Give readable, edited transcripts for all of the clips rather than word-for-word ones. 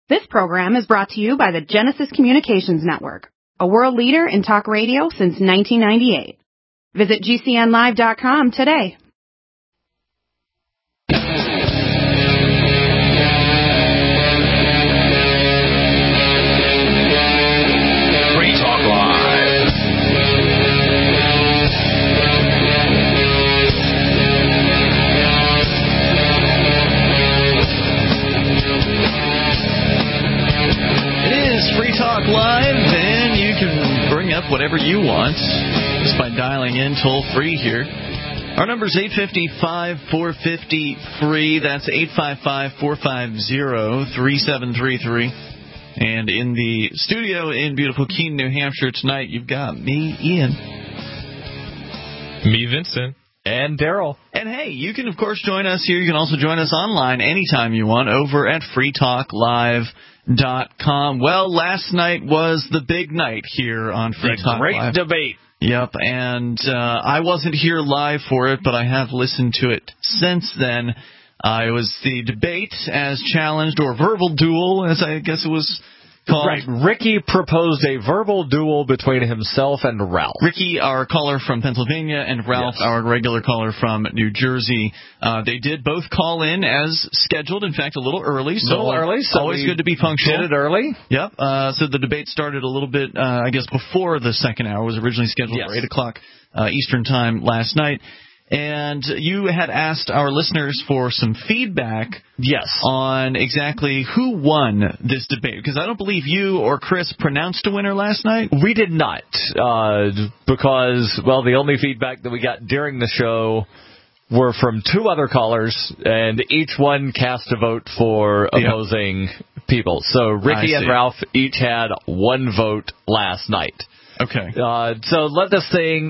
This program is brought to you by the Genesis Communications Network, a world leader in talk radio since 1998. Visit GCNlive.com today. Free Talk Live. It is Free Talk Live, and you can bring up whatever you want just by dialing in toll-free here. Our number is 855-450-FREE. That's 855-450-3733. And in the studio in beautiful Keene, New Hampshire tonight, you've got me, Ian. Me, Vincent. And Daryl. And hey, you can, of course, join us here. You can also join us online anytime you want over at freetalklive.com. Well, last night was the big night here on Free Talk Live. Great debate. Yep, and I wasn't here live for it, but I have listened to it since then. It was the debate as challenged, or verbal duel, as I guess it was called. Right. Ricky proposed a verbal duel between himself and Ralph. Ricky, our caller from Pennsylvania, and Ralph, yes, our regular caller from New Jersey. They did both call in as scheduled, in fact, a little early. So always good to be punctual. Did it early? Yep. So the debate started a little bit, I guess, before the second hour. It was originally scheduled for 8 o'clock Eastern Time last night. And you had asked our listeners for some feedback on exactly who won this debate. Because I don't believe you or Chris pronounced a winner last night. We did not. Because, well, the only feedback that we got during the show were from two other callers, and each one cast a vote for opposing people. So Ricky and Ralph each had one vote last night. Okay. So let this thing,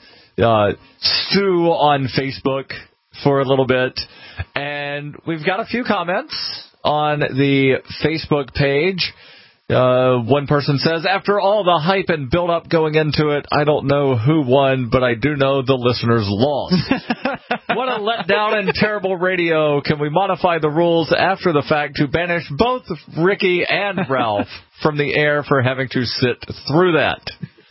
stew on Facebook for a little bit. And we've got a few comments on the Facebook page. One person says, after all the hype and build-up going into it, I don't know who won, but I do know the listeners lost. What a letdown and terrible radio. Can we modify the rules after the fact to banish both Ricky and Ralph from the air for having to sit through that?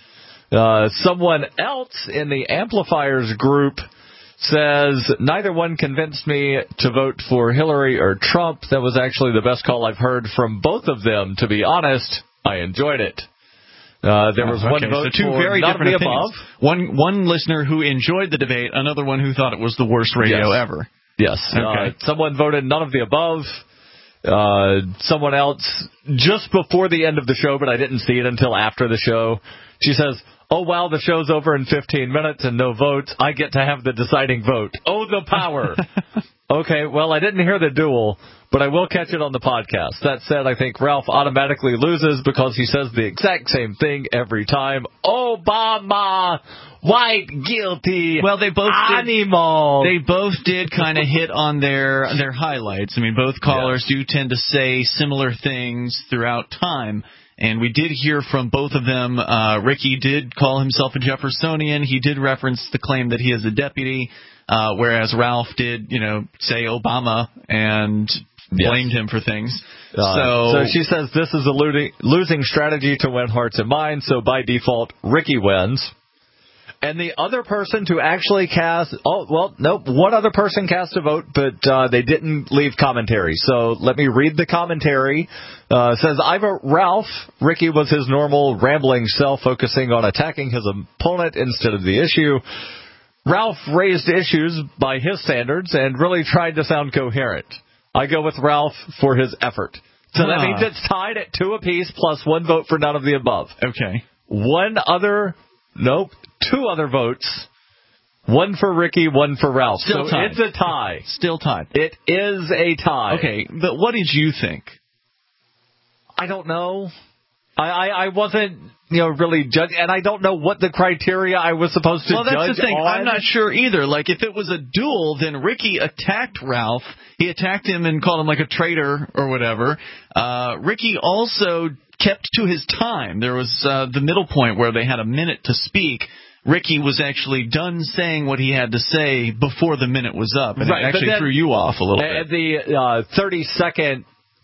Someone else in the Amplifiers group says, neither one convinced me to vote for Hillary or Trump. That was actually the best call I've heard from both of them. To be honest, I enjoyed it. There was one vote so two for very none different of the opinions. above. One listener who enjoyed the debate, another one who thought it was the worst radio ever. Yes. Okay. Someone voted none of the above. Someone else, just before the end of the show, but I didn't see it until after the show, she says, oh, wow, the show's over in 15 minutes and no votes. I get to have the deciding vote. Oh, the power. Okay, well, I didn't hear the duel, but I will catch it on the podcast. That said, I think Ralph automatically loses because he says the exact same thing every time. Obama, white, guilty, well, they both animal. They both did kind of hit on their highlights. I mean, both callers do tend to say similar things throughout time. And we did hear from both of them. Ricky did call himself a Jeffersonian. He did reference the claim that he is a deputy, whereas Ralph did, say Obama and blamed him for things. So she says this is a losing strategy to win hearts and minds, so by default, Ricky wins. And the other person to actually cast... Oh, well, nope. One other person cast a vote, but they didn't leave commentary. So let me read the commentary. Says, I vote Ralph. Ricky was his normal rambling self, focusing on attacking his opponent instead of the issue. Ralph raised issues by his standards and really tried to sound coherent. I go with Ralph for his effort. So that means it's tied at 2 apiece plus 1 vote for none of the above. Okay. Two other votes. 1 for Ricky, 1 for Ralph. Still so tied. It's a tie. Still tied. It is a tie. Okay, but what did you think? I don't know. I wasn't, really judging, and I don't know what the criteria I was supposed to judge on. Well, that's the thing. I'm not sure either. Like, if it was a duel, then Ricky attacked Ralph. He attacked him and called him like a traitor or whatever. Ricky also kept to his time. There was the middle point where they had a minute to speak. Ricky was actually done saying what he had to say before the minute was up, and it actually threw you off a little bit. The 30-second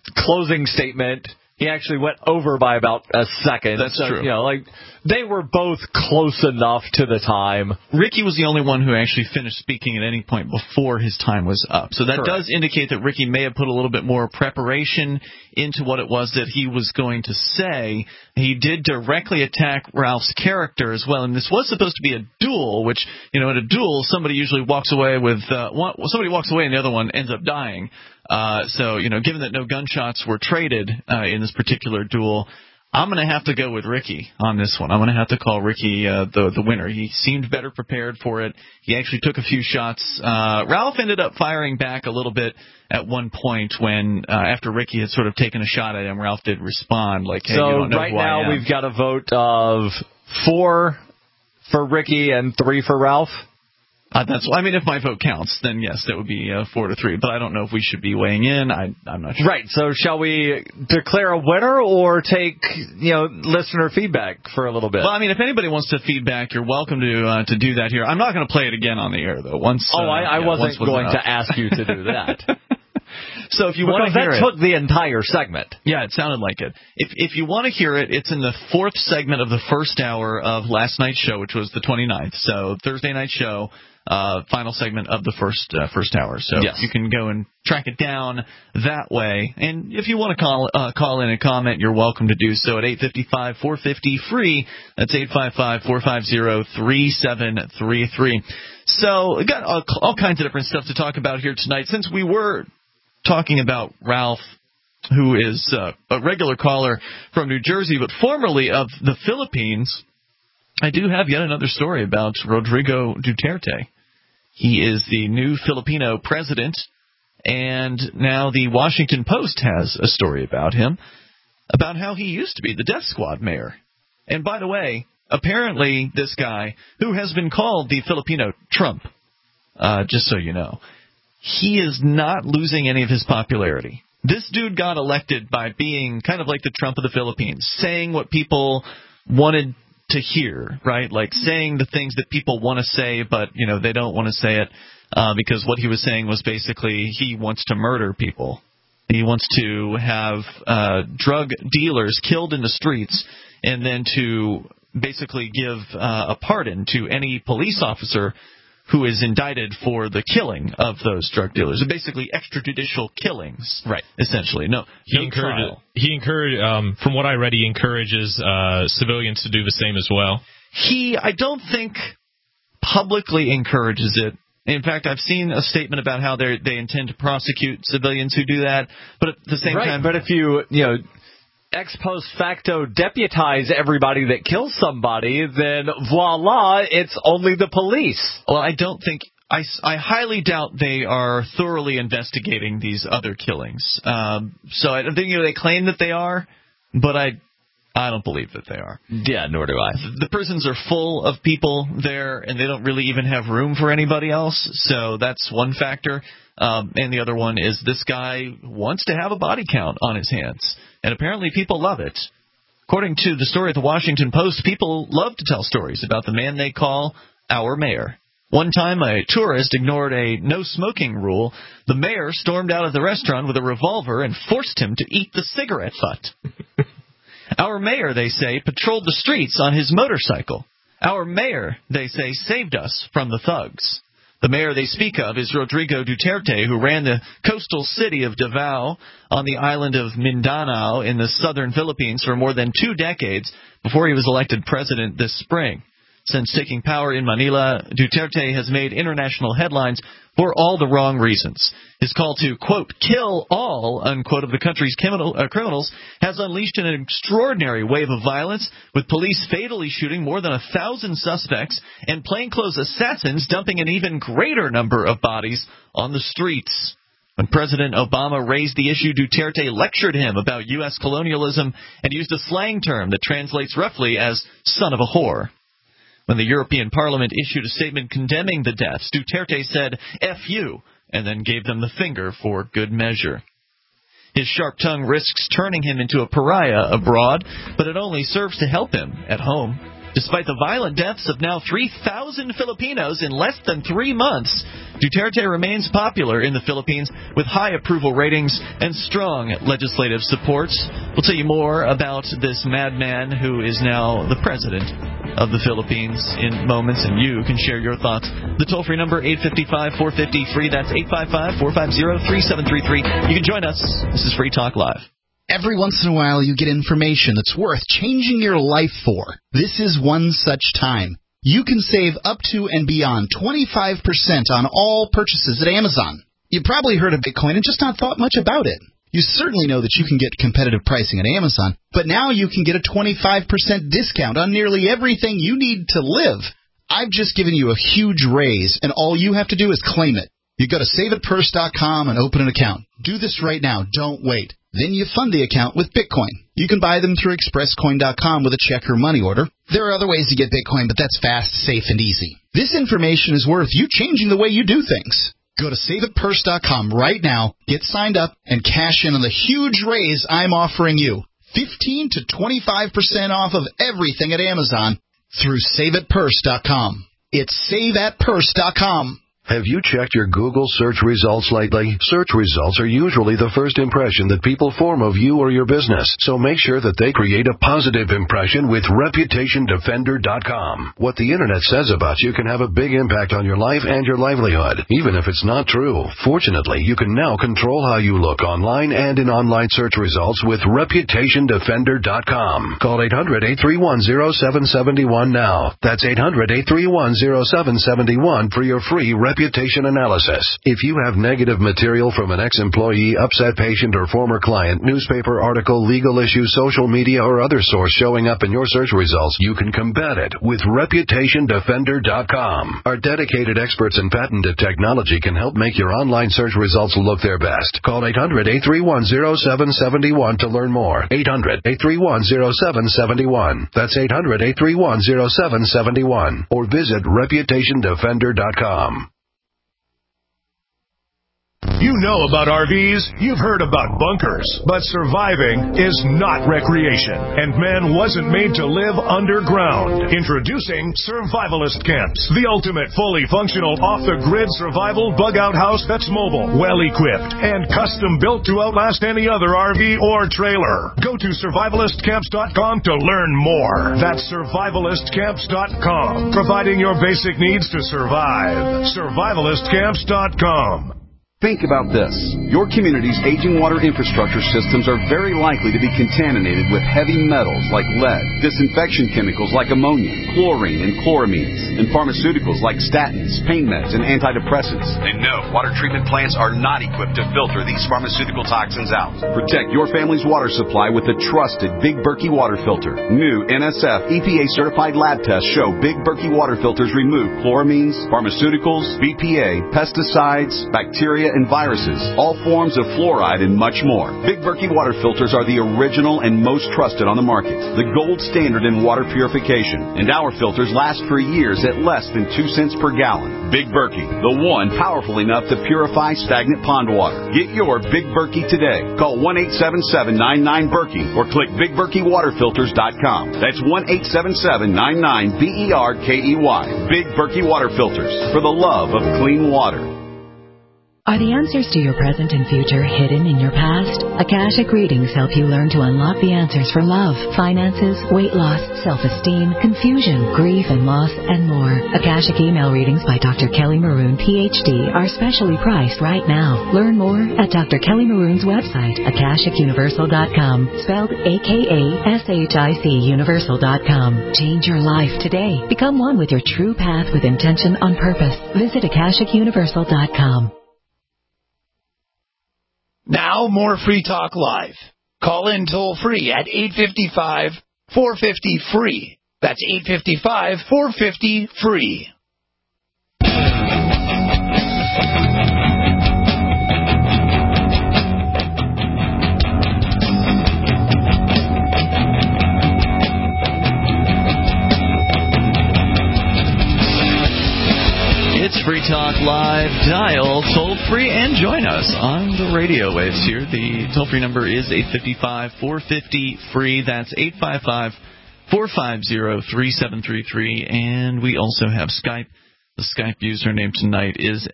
closing statement, he actually went over by about a second. That's true. You know, like, they were both close enough to the time. Ricky was the only one who actually finished speaking at any point before his time was up. So that Correct. does indicate that Ricky may have put a little bit more preparation into what it was that he was going to say. He did directly attack Ralph's character as well, and this was supposed to be a duel, which, you know, in a duel, somebody usually walks away with somebody walks away and the other one ends up dying. So, you know, given that no gunshots were traded in this particular duel, I'm going to have to go with Ricky on this one. I'm going to have to call Ricky the winner. He seemed better prepared for it. He actually took a few shots. Ralph ended up firing back a little bit at one point when, after Ricky had sort of taken a shot at him, Ralph did respond like, hey, so you don't know right who I now am. we've got a vote of 4 for Ricky and 3 for Ralph. I mean, if my vote counts, then yes, that would be 4-3. But I don't know if we should be weighing in. I'm not sure. Right. So shall we declare a winner or take, you know, listener feedback for a little bit? Well, I mean, if anybody wants to feedback, you're welcome to do that here. I'm not going to play it again on the air though. I wasn't going enough. to ask you to do that. So if you want to hear it, that took the entire segment. Yeah, it sounded like it. If you want to hear it, it's in the 4th segment of the first hour of last night's show, which was the 29th. So Thursday night show. Final segment of the first hour. So yes. You can go and track it down that way. And if you want to call in and comment, you're welcome to do so at 855-450-FREE. That's 855-450-3733. So we got all kinds of different stuff to talk about here tonight. Since we were talking about Ralph, who is a regular caller from New Jersey, but formerly of the Philippines, I do have yet another story about Rodrigo Duterte. He is the new Filipino president, and now the Washington Post has a story about him, about how he used to be the Death Squad mayor. And by the way, apparently this guy, who has been called the Filipino Trump, just so you know, he is not losing any of his popularity. This dude got elected by being kind of like the Trump of the Philippines, saying what people wanted to hear, right? Like saying the things that people want to say, but, you know, they don't want to say it because what he was saying was basically he wants to murder people. He wants to have drug dealers killed in the streets and then to basically give a pardon to any police officer who is indicted for the killing of those drug dealers. So basically extrajudicial killings, right? Essentially, He encouraged, from what I read, he encourages civilians to do the same as well. I don't think publicly encourages it. In fact, I've seen a statement about how they intend to prosecute civilians who do that, but at the same time, but if you ex post facto deputize everybody that kills somebody, then voila, it's only the police. Well, I don't think I highly doubt they are thoroughly investigating these other killings. So I think they claim that they are, but I don't believe that they are. Yeah, nor do I. The prisons are full of people there, and they don't really even have room for anybody else. So that's one factor. And the other one is this guy wants to have a body count on his hands. And apparently people love it. According to the story at the Washington Post, people love to tell stories about the man they call our mayor. One time, a tourist ignored a no-smoking rule. The mayor stormed out of the restaurant with a revolver and forced him to eat the cigarette butt. Our mayor, they say, patrolled the streets on his motorcycle. Our mayor, they say, saved us from the thugs. The mayor they speak of is Rodrigo Duterte, who ran the coastal city of Davao on the island of Mindanao in the southern Philippines for more than 2 decades before he was elected president this spring. Since taking power in Manila, Duterte has made international headlines for all the wrong reasons. His call to, quote, kill all, unquote, of the country's criminals has unleashed an extraordinary wave of violence, with police fatally shooting more than 1,000 suspects and plainclothes assassins dumping an even greater number of bodies on the streets. When President Obama raised the issue, Duterte lectured him about U.S. colonialism and used a slang term that translates roughly as son of a whore. When the European Parliament issued a statement condemning the deaths, Duterte said, F you, and then gave them the finger for good measure. His sharp tongue risks turning him into a pariah abroad, but it only serves to help him at home. Despite the violent deaths of now 3,000 Filipinos in less than 3 months, Duterte remains popular in the Philippines with high approval ratings and strong legislative supports. We'll tell you more about this madman who is now the president of the Philippines in moments, and you can share your thoughts. The toll-free number, 855-450-FREE. That's 855-450-3733. You can join us. This is Free Talk Live. Every once in a while you get information that's worth changing your life for. This is one such time. You can save up to and beyond 25% on all purchases at Amazon. You probably heard of Bitcoin and just not thought much about it. You certainly know that you can get competitive pricing at Amazon, but now you can get a 25% discount on nearly everything you need to live. I've just given you a huge raise, and all you have to do is claim it. You go to SaveItPurse.com and open an account. Do this right now. Don't wait. Then you fund the account with Bitcoin. You can buy them through ExpressCoin.com with a check or money order. There are other ways to get Bitcoin, but that's fast, safe, and easy. This information is worth you changing the way you do things. Go to SaveItPurse.com right now, get signed up, and cash in on the huge raise I'm offering you. 15 to 25% off of everything at Amazon through SaveItPurse.com. It's SaveAtPurse.com. Have you checked your Google search results lately? Search results are usually the first impression that people form of you or your business, so make sure that they create a positive impression with ReputationDefender.com. What the Internet says about you can have a big impact on your life and your livelihood, even if it's not true. Fortunately, you can now control how you look online and in online search results with ReputationDefender.com. Call 800-831-0771 now. That's 800-831-0771 for your free reputation analysis. If you have negative material from an ex-employee, upset patient, or former client, newspaper article, legal issue, social media, or other source showing up in your search results, you can combat it with ReputationDefender.com. Our dedicated experts in patented technology can help make your online search results look their best. Call 800-831-0771 to learn more. 800-831-0771. That's 800-831-0771. Or visit ReputationDefender.com. You know about RVs, you've heard about bunkers, but surviving is not recreation, and man wasn't made to live underground. Introducing Survivalist Camps, the ultimate fully functional off-the-grid survival bug-out house that's mobile, well-equipped, and custom-built to outlast any other RV or trailer. Go to survivalistcamps.com to learn more. That's survivalistcamps.com, providing your basic needs to survive. Survivalistcamps.com. Think about this. Your community's aging water infrastructure systems are very likely to be contaminated with heavy metals like lead, disinfection chemicals like ammonia, chlorine and chloramines, and pharmaceuticals like statins, pain meds, and antidepressants. And no, water treatment plants are not equipped to filter these pharmaceutical toxins out. Protect your family's water supply with the trusted Big Berkey water filter. New NSF EPA-certified lab tests show Big Berkey water filters remove chloramines, pharmaceuticals, BPA, pesticides, bacteria, and viruses, all forms of fluoride, and much more. Big Berkey water filters are the original and most trusted on the market, the gold standard in water purification, and our filters last for years at less than 2 cents per gallon. Big Berkey, the one powerful enough to purify stagnant pond water. Get your Big Berkey today. Call 1-877-99-BERKEY or click BigBerkeyWaterFilters.com. That's 1-877-99-BERKEY. Big Berkey Water Filters, for the love of clean water. Are the answers to your present and future hidden in your past? Akashic readings help you learn to unlock the answers for love, finances, weight loss, self-esteem, confusion, grief and loss, and more. Akashic email readings by Dr. Kelly Maroon, Ph.D. are specially priced right now. Learn more at Dr. Kelly Maroon's website, AkashicUniversal.com, spelled AKASHIC Universal.com. Change your life today. Become one with your true path with intention on purpose. Visit AkashicUniversal.com. Now, more Free Talk Live. Call in toll-free at 855-450-FREE. That's 855-450-FREE. It's Free Talk Live. Dial toll-free and join us on the radio waves here. The toll-free number is 855-450-FREE. That's 450-3733, and we also have Skype. The Skype username tonight is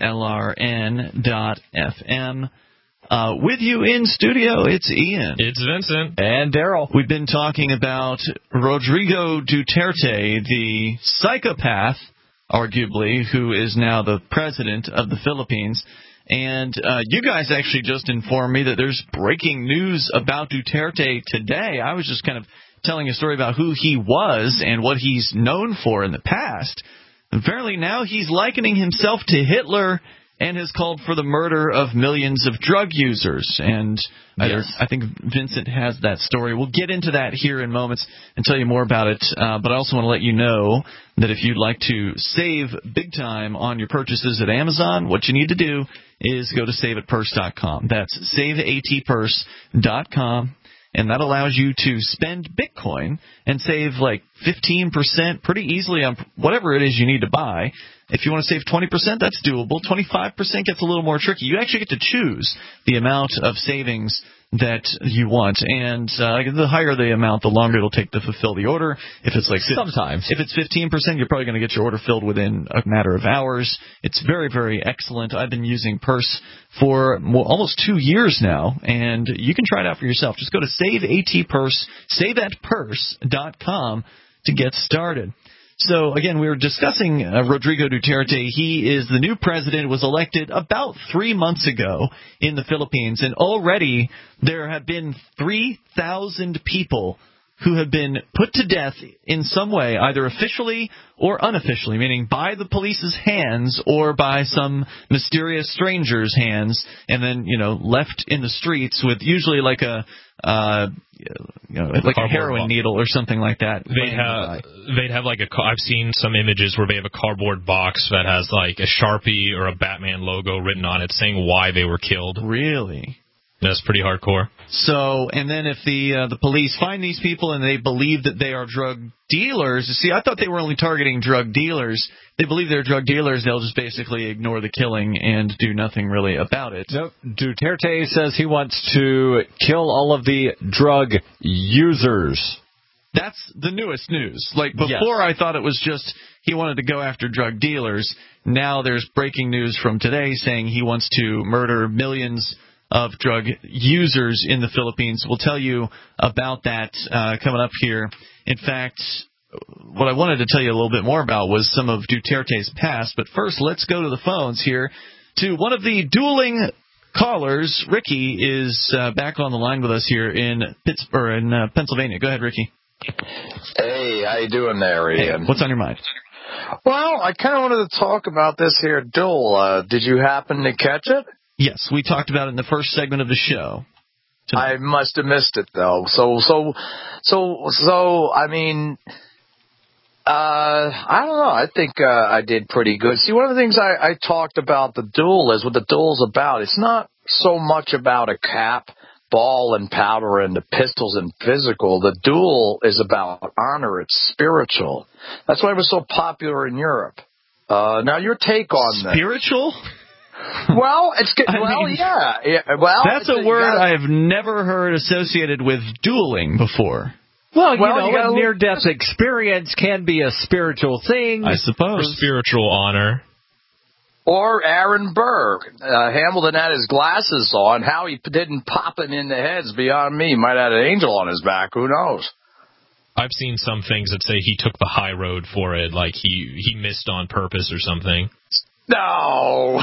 lrn.fm. With you in studio, it's Ian. It's Vincent. And Daryl. We've been talking about Rodrigo Duterte, the psychopath, arguably, who is now the president of the Philippines. And you guys actually just informed me that there's breaking news about Duterte today. I was just kind of telling a story about who he was and what he's known for in the past. Apparently now he's likening himself to Hitler and has called for the murder of millions of drug users. And yes. I think Vincent has that story. We'll get into that here in moments and tell you more about it. But I also want to let you know that if you'd like to save big time on your purchases at Amazon, what you need to do is go to saveatpurse.com. That's saveatpurse.com. And that allows you to spend Bitcoin and save like 15% pretty easily on whatever it is you need to buy. If you want to save 20%, that's doable. 25% gets a little more tricky. You actually get to choose the amount of savings that you want. And the higher the amount, the longer it'll take to fulfill the order. If it's like sometimes. If it's 15%, you're probably going to get your order filled within a matter of hours. It's very, very excellent. I've been using Purse for almost 2 years now, and you can try it out for yourself. Just go to saveatpurse.com to get started. So, again, we were discussing Rodrigo Duterte. He is the new president, was elected about 3 months ago in the Philippines, and already there have been 3,000 people who have been put to death in some way, either officially or unofficially, meaning by the police's hands or by some mysterious stranger's hands, and then, left in the streets with usually like a heroin needle or something like that. They'd have I've seen some images where they have a cardboard box that has like a Sharpie or a Batman logo written on it saying why they were killed. Really? That's pretty hardcore. So, and then if the police find these people and they believe that they are drug dealers, see, I thought they were only targeting drug dealers. They believe they're drug dealers, they'll just basically ignore the killing and do nothing really about it. Nope. Duterte says he wants to kill all of the drug users. That's the newest news. Like, before I thought it was just he wanted to go after drug dealers. Now there's breaking news from today saying he wants to murder millions of drug users in the Philippines. We'll tell you about that coming up here. In fact, what I wanted to tell you a little bit more about was some of Duterte's past. But first, let's go to the phones here to one of the dueling callers. Ricky is back on the line with us here in Pennsylvania. Go ahead, Ricky. Hey, how you doing there, Ian? Hey, what's on your mind? Well, I kind of wanted to talk about this here duel. Did you happen to catch it? Yes, we talked about it in the first segment of the show. I must have missed it, though. So, I mean, I don't know. I think I did pretty good. See, one of the things I talked about the duel is what the duel's about. It's not so much about a cap, ball, and powder, and the pistols and physical. The duel is about honor. It's spiritual. That's why it was so popular in Europe. Now, your take on that. Spiritual? Well, it's good. Yeah. Well, that's a word I've never heard associated with dueling before. Well, a near-death experience can be a spiritual thing. I suppose. Spiritual honor. Or Aaron Burr. Hamilton had his glasses on. How he didn't pop it in the head's beyond me. He might have had an angel on his back. Who knows? I've seen some things that say he took the high road for it, like he missed on purpose or something. No.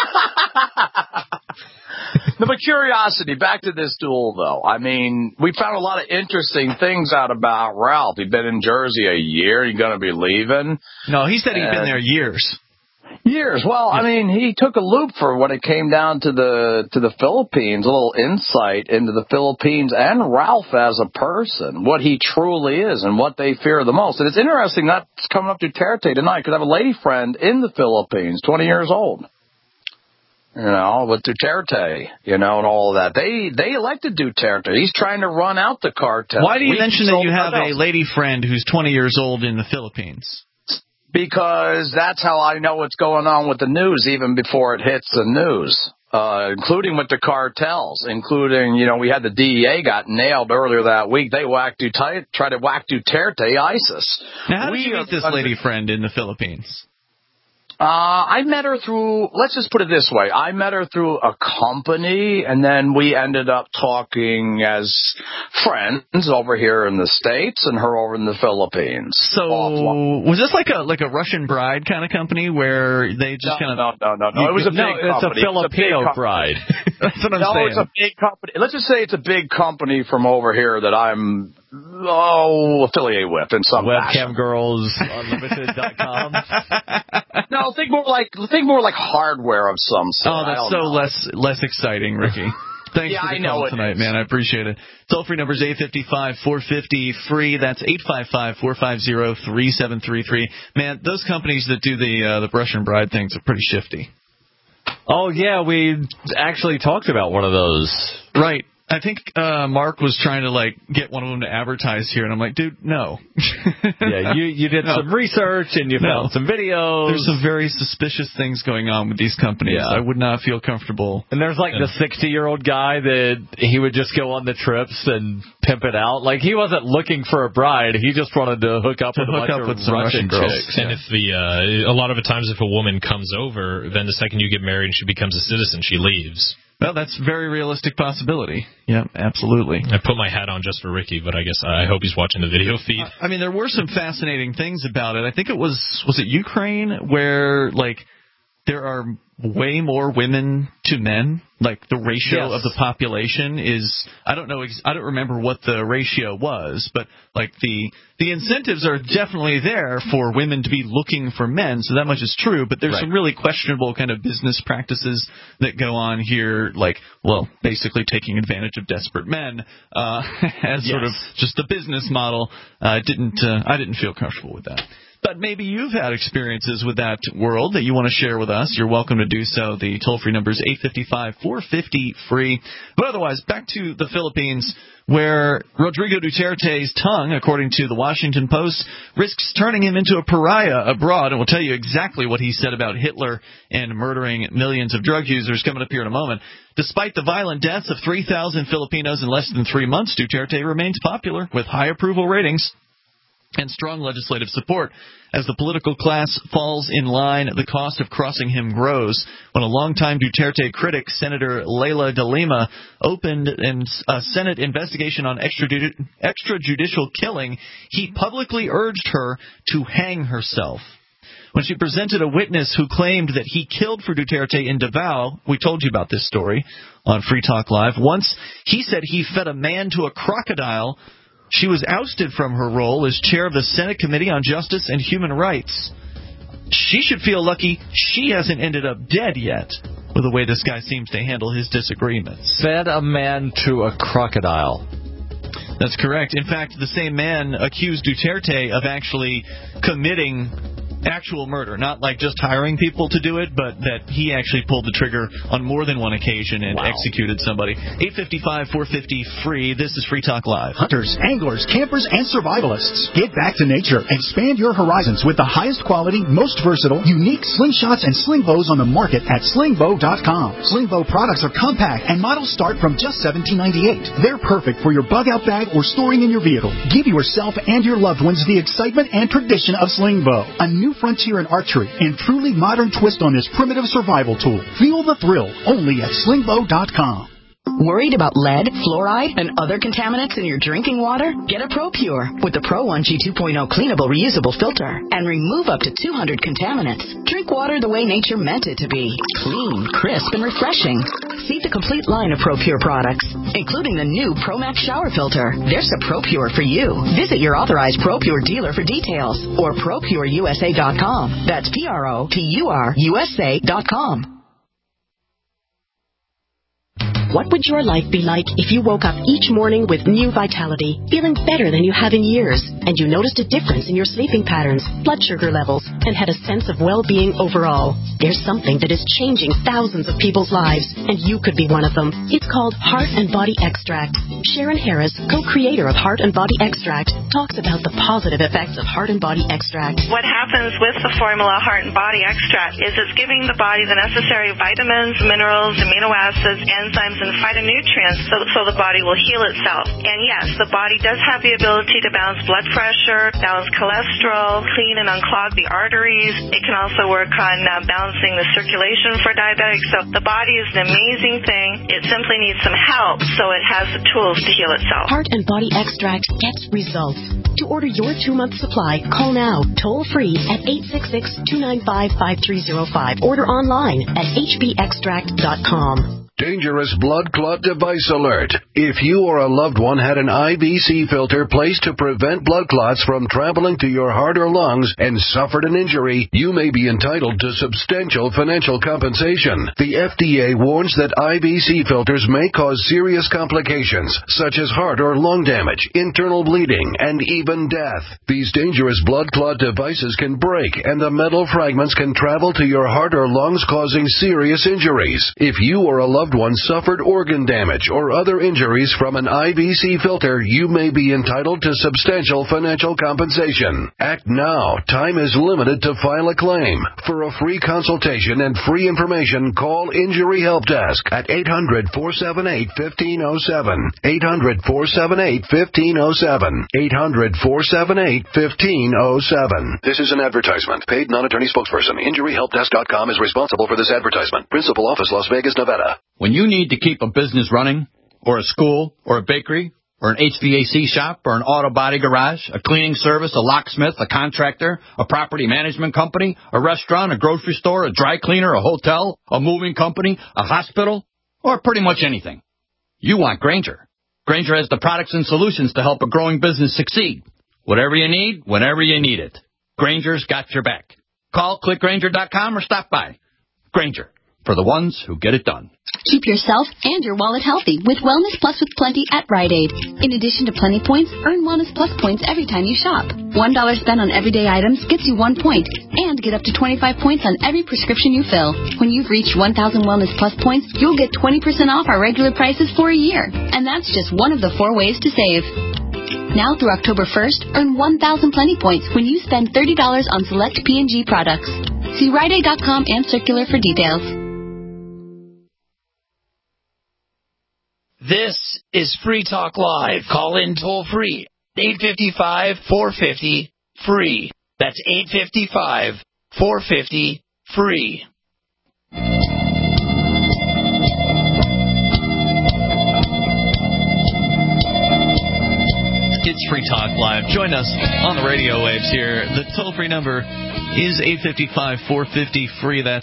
No, but curiosity, back to this duel, though. I mean, we found a lot of interesting things out about Ralph. He'd been in Jersey a year. He's going to be leaving. No, he said he'd been there years. Years. Well, I mean, he took a loop for when it came down to the Philippines, a little insight into the Philippines and Ralph as a person, what he truly is and what they fear the most. And it's interesting that's coming up to Duterte tonight because I have a lady friend in the Philippines, 20 years old, with Duterte, and all of that. They elected Duterte. He's trying to run out the cartel. Why do you mention that you have a lady friend who's 20 years old in the Philippines? Because that's how I know what's going on with the news even before it hits the news. including with the cartels, including, we had the DEA got nailed earlier that week. They tried to whack Duterte ISIS. Now, how did you meet this lady friend in the Philippines? I met her through, let's just put it this way. I met her through a company, and then we ended up talking as friends over here in the States and her over in the Philippines. So, was this like a Russian bride kind of company where they just No. It was a big company. It's a Filipino bride. That's what I'm saying. It's a big company. Let's just say it's a big company from over here that I'm affiliated with in some fashion. WebcamGirlsUnlimited.com. No, think more like hardware of some sort. Oh, that's so less exciting, Ricky. Thanks for the call tonight, man. I appreciate it. Toll-free number is 855-450-FREE. That's 855-450-3733. Man, those companies that do the Russian bride things are pretty shifty. Oh, yeah, we actually talked about one of those. Right. I think Mark was trying to get one of them to advertise here, and I'm like, dude, no. Yeah, you did some research and you found some videos. There's some very suspicious things going on with these companies. Yeah. I would not feel comfortable. And there's the 60-year-old guy that he would just go on the trips and pimp it out. He wasn't looking for a bride. He just wanted to hook up with some Russian girls. Chicks. And if a lot of the times if a woman comes over, then the second you get married and she becomes a citizen, she leaves. Well, that's a very realistic possibility. Yeah, absolutely. I put my hat on just for Ricky, but I guess I hope he's watching the video feed. I mean, there were some fascinating things about it. I think it was it Ukraine where, there are way more women to men? The ratio of the population is, I don't remember what the ratio was, but the incentives are definitely there for women to be looking for men, so that much is true, but there's some really questionable kind of business practices that go on here, basically taking advantage of desperate men, as sort of just the business model. I didn't feel comfortable with that. But maybe you've had experiences with that world that you want to share with us. You're welcome to do so. The toll-free number is 855-450-FREE. But otherwise, back to the Philippines, where Rodrigo Duterte's tongue, according to the Washington Post, risks turning him into a pariah abroad. And we'll tell you exactly what he said about Hitler and murdering millions of drug users coming up here in a moment. Despite the violent deaths of 3,000 Filipinos in less than 3 months, Duterte remains popular with high approval ratings and strong legislative support. As the political class falls in line, the cost of crossing him grows. When a longtime Duterte critic, Senator Leila de Lima, opened a Senate investigation on extrajudicial killing, he publicly urged her to hang herself. When she presented a witness who claimed that he killed for Duterte in Davao, we told you about this story on Free Talk Live. Once he said he fed a man to a crocodile, she was ousted from her role as chair of the Senate Committee on Justice and Human Rights. She should feel lucky she hasn't ended up dead yet, with the way this guy seems to handle his disagreements. Fed a man to a crocodile. That's correct. In fact, the same man accused Duterte of actually committing actual murder, not just hiring people to do it, but that he actually pulled the trigger on more than one occasion and executed somebody. 855-450-FREE. This is Free Talk Live. Hunters, anglers, campers, and survivalists. Get back to nature. Expand your horizons with the highest quality, most versatile, unique slingshots and sling bows on the market at slingbow.com. Slingbow products are compact and models start from just $17.98. They're perfect for your bug-out bag or storing in your vehicle. Give yourself and your loved ones the excitement and tradition of Slingbow, a new frontier in archery and truly modern twist on this primitive survival tool. Feel the thrill only at slingbow.com. Worried about lead, fluoride, and other contaminants in your drinking water? Get a ProPure with the Pro1G 2.0 cleanable reusable filter and remove up to 200 contaminants. Drink water the way nature meant it to be. Clean, crisp, and refreshing. See the complete line of ProPure products, including the new ProMax shower filter. There's a ProPure for you. Visit your authorized ProPure dealer for details or ProPureUSA.com. That's ProPureUSA.com. What would your life be like if you woke up each morning with new vitality, feeling better than you have in years, and you noticed a difference in your sleeping patterns, blood sugar levels, and had a sense of well-being overall? There's something that is changing thousands of people's lives, and you could be one of them. It's called Heart and Body Extract. Sharon Harris, co-creator of Heart and Body Extract, talks about the positive effects of Heart and Body Extract. What happens with the formula Heart and Body Extract is it's giving the body the necessary vitamins, minerals, amino acids, enzymes, and phytonutrients so the body will heal itself. And yes, the body does have the ability to balance blood pressure, balance cholesterol, clean and unclog the arteries. It can also work on balancing the circulation for diabetics. So the body is an amazing thing. It simply needs some help so it has the tools to heal itself. Heart and Body Extract gets results. To order your 2-month supply, call now, toll free at 866-295-5305. Order online at hbextract.com. Dangerous blood clot device alert. If you or a loved one had an IBC filter placed to prevent blood clots from traveling to your heart or lungs and suffered an injury, you may be entitled to substantial financial compensation. The FDA warns that IBC filters may cause serious complications, such as heart or lung damage, internal bleeding, and even death. These dangerous blood clot devices can break, and the metal fragments can travel to your heart or lungs, causing serious injuries. If you or a loved one suffered organ damage or other injuries from an IBC filter, you may be entitled to substantial financial compensation. Act now. Time is limited to file a claim. For a free consultation and free information, call Injury Help Desk at 800-478-1507. 800-478-1507. 800-478-1507. This is an advertisement. Paid non-attorney spokesperson. InjuryHelpDesk.com is responsible for this advertisement. Principal office, Las Vegas, Nevada. When you need to keep a business running, or a school, or a bakery, or an HVAC shop, or an auto body garage, a cleaning service, a locksmith, a contractor, a property management company, a restaurant, a grocery store, a dry cleaner, a hotel, a moving company, a hospital, or pretty much anything, you want Grainger. Grainger has the products and solutions to help a growing business succeed. Whatever you need, whenever you need it. Grainger's got your back. Call clickgrainger.com or stop by. Grainger, for the ones who get it done. Keep yourself and your wallet healthy with Wellness Plus with Plenty at Rite Aid. In addition to Plenty points, earn Wellness Plus points every time you shop. $1 spent on everyday items gets you 1 point, and get up to 25 points on every prescription you fill. When you've reached 1,000 Wellness Plus points, you'll get 20% off our regular prices for a year. And that's just one of the 4 ways to save. Now through October 1st, earn 1,000 Plenty points when you spend $30 on select P&G products. See RiteAid.com and Circular for details. This is Free Talk Live. Call in toll free. 855-450-FREE. That's 855-450-FREE. It's Free Talk Live. Join us on the radio waves here. The toll-free number is 855-450-FREE. That's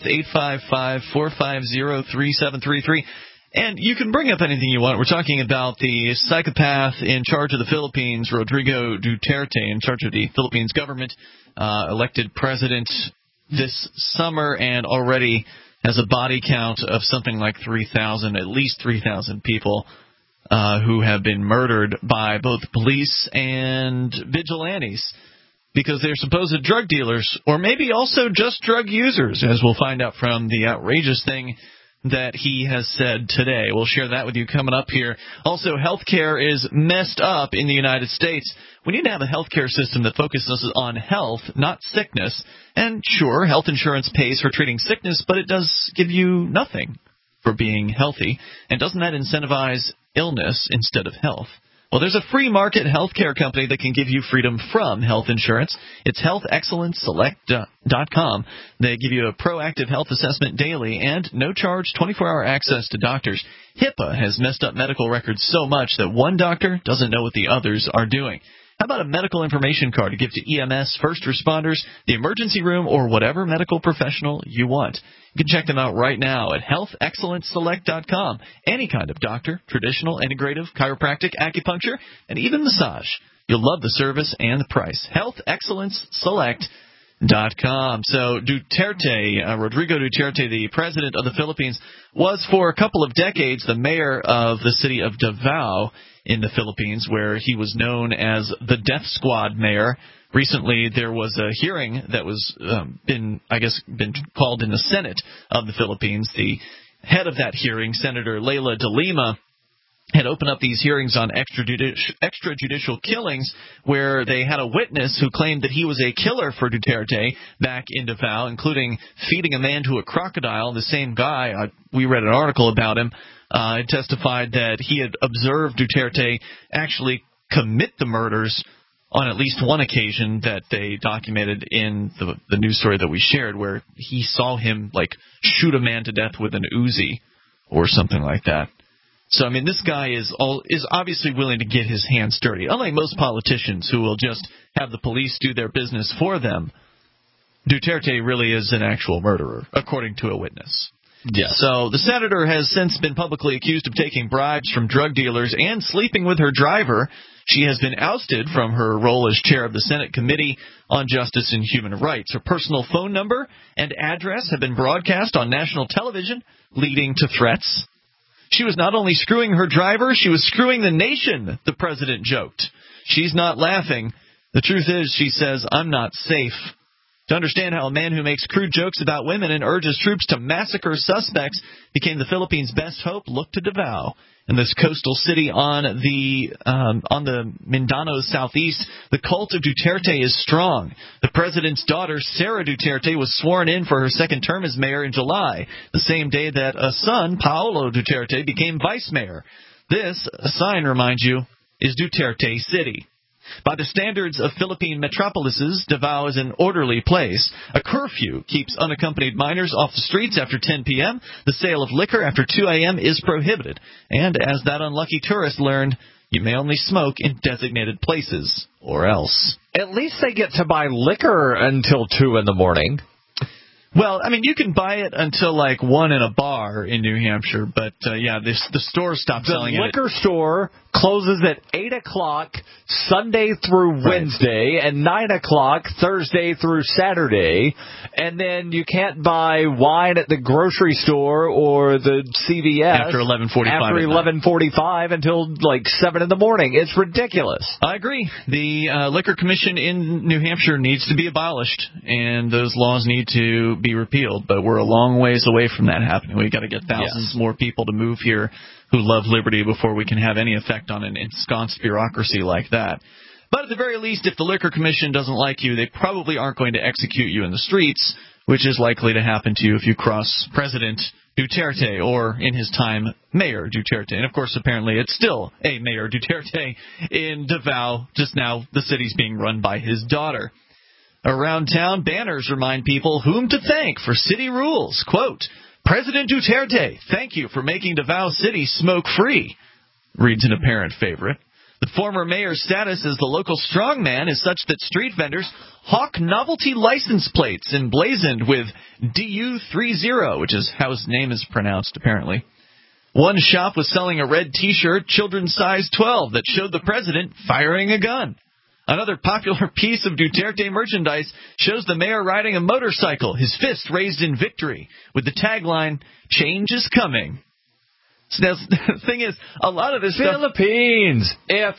855-450-3733. And you can bring up anything you want. We're talking about the psychopath in charge of the Philippines, Rodrigo Duterte, in charge of the Philippines government, elected president this summer, and already has a body count of something like 3,000, at least 3,000 people who have been murdered by both police and vigilantes because they're supposed drug dealers, or maybe also just drug users, as we'll find out from the outrageous thing that he has said today. We'll share that with you coming up here. Also, healthcare is messed up in the United States. We need to have a healthcare system that focuses on health, not sickness. And sure, health insurance pays for treating sickness, but it does give you nothing for being healthy. And doesn't that incentivize illness instead of health? Well, there's a free market healthcare company that can give you freedom from health insurance. It's healthexcellenceselect.com. They give you a proactive health assessment daily and no-charge 24-hour access to doctors. HIPAA has messed up medical records so much that one doctor doesn't know what the others are doing. How about a medical information card to give to EMS, first responders, the emergency room, or whatever medical professional you want? You can check them out right now at healthexcellenceselect.com. Any kind of doctor, traditional, integrative, chiropractic, acupuncture, and even massage. You'll love the service and the price. healthexcellenceselect.com. So Duterte, Rodrigo Duterte, the president of the Philippines, was for a couple of decades the mayor of the city of Davao in the Philippines, where he was known as the Death Squad mayor. Recently, there was a hearing that was been called in the Senate of the Philippines. The head of that hearing, Senator Leila de Lima, had opened up these hearings on extrajudicial killings where they had a witness who claimed that he was a killer for Duterte back in Davao, including feeding a man to a crocodile. The same guy, we read an article about him, testified that he had observed Duterte actually commit the murders on at least one occasion that they documented in the news story that we shared, where he saw him shoot a man to death with an Uzi or something like that. So, I mean, this guy is obviously willing to get his hands dirty. Unlike most politicians who will just have the police do their business for them, Duterte really is an actual murderer, according to a witness. Yes. So the senator has since been publicly accused of taking bribes from drug dealers and sleeping with her driver. She has been ousted from her role as chair of the Senate Committee on Justice and Human Rights. Her personal phone number and address have been broadcast on national television, leading to threats. She was not only screwing her driver, she was screwing the nation, the president joked. She's not laughing. The truth is, she says, I'm not safe. To understand how a man who makes crude jokes about women and urges troops to massacre suspects became the Philippines' best hope, look to Davao. In this coastal city on the Mindano's southeast, the cult of Duterte is strong. The president's daughter, Sara Duterte, was sworn in for her second term as mayor in July, the same day that a son, Paolo Duterte, became vice mayor. This, a sign, remind you, is Duterte City. By the standards of Philippine metropolises, Davao is an orderly place. A curfew keeps unaccompanied minors off the streets after 10 p.m. The sale of liquor after 2 a.m. is prohibited. And as that unlucky tourist learned, you may only smoke in designated places, or else. At least they get to buy liquor until 2 in the morning. Well, I mean, you can buy it until 1 in a bar in New Hampshire, but the store stopped selling it. The liquor store closes at 8 o'clock Sunday through Wednesday and 9 o'clock Thursday through Saturday, and then you can't buy wine at the grocery store or the CVS after 11:45. After 11:45 until 7 in the morning. It's ridiculous. I agree. The Liquor Commission in New Hampshire needs to be abolished, and those laws need to be repealed, but we're a long ways away from that happening. We've got to get thousands more people to move here who love liberty before we can have any effect on an ensconced bureaucracy like that. But at the very least, if the Liquor Commission doesn't like you, they probably aren't going to execute you in the streets, which is likely to happen to you if you cross President Duterte or, in his time, Mayor Duterte. And, of course, apparently it's still a Mayor Duterte in Davao. Just now the city's being run by his daughter. Around town, banners remind people whom to thank for city rules. Quote, President Duterte, thank you for making Davao City smoke-free, reads an apparent favorite. The former mayor's status as the local strongman is such that street vendors hawk novelty license plates emblazoned with DU30, which is how his name is pronounced, apparently. One shop was selling a red T-shirt, children's size 12, that showed the president firing a gun. Another popular piece of Duterte merchandise shows the mayor riding a motorcycle, his fist raised in victory, with the tagline, change is coming. So now, the thing is, a lot of this Philippines,